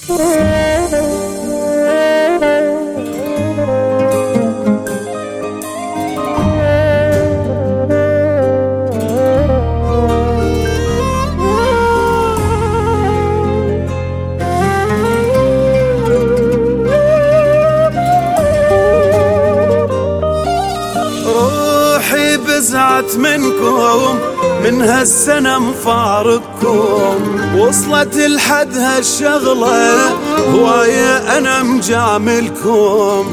بزعت منكم من هالسنة مفارقكم، وصلت لحد هالشغلة هواية أنا مجاملكم.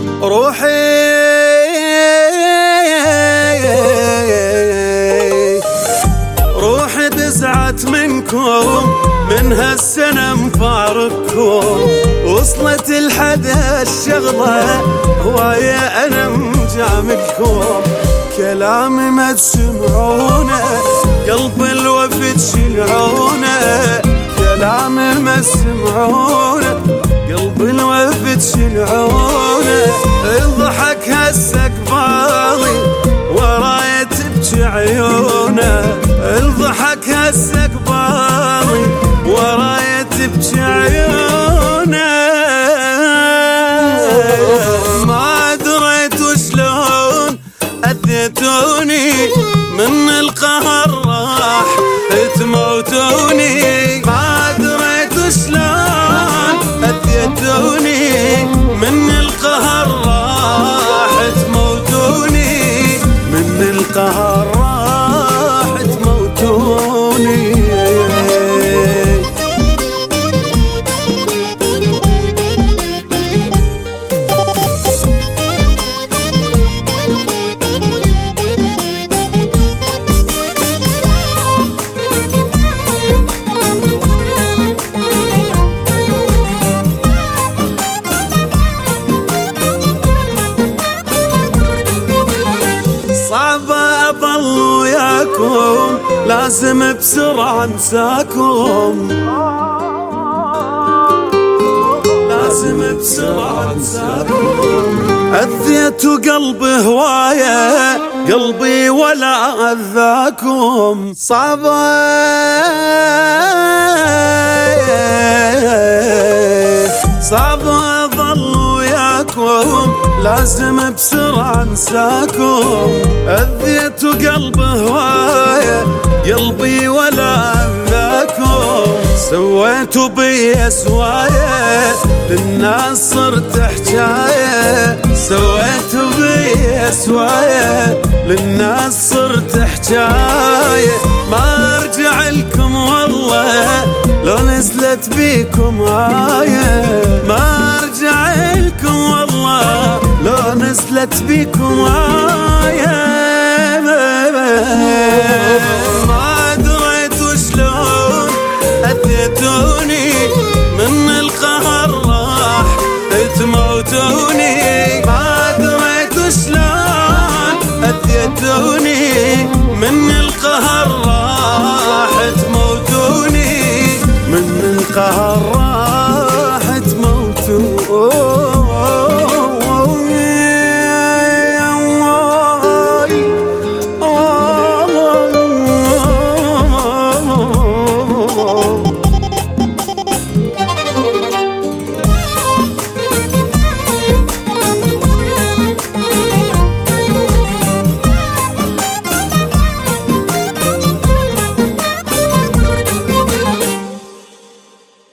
روحي بزعت منكم من هالسنة مفارقكم، وصلت لحد هالشغلة هواية أنا مجاملكم. كلامي ما تسمعونه، قلب الوفي تشلعونه. كلامي ما تسمعونه، قلب الوفي تشلعونه. الضحك هسه قبالي وراي تبكي عيونه. الضحك هسه قبالي وراي تبكي عيونه. ما دريت وشلون أذيتوني، من القهر راح تموتوني. ما دريت شلون أذيتوني، من القهر راح تموتوني. من القهر راح تموتوني. صعب أظل وياكم، لازم بسرعة انساكم. لازم بسرعة انساكم. أذيت قلبي هواية، قلبي ولا أذاكم. صعب أظل وياكم، لازم بسرعة انساكم. أذيت قلبي هواية، قلبي ولا أذاكم. سويتوا بي سواية، للناس صرت حجاية. سويتوا بي سواية، للناس صرت حجاية. ما ارجع لكم والله لو نزلت بيكم آية. ما ارجع لكم والله لو نزلت بيكم آية. ما دريت وشلون أذيتوني، من القهر راح تموتوني. ما دريت شلون أذيتوني، من القهر راح تموتوني. من القهر راح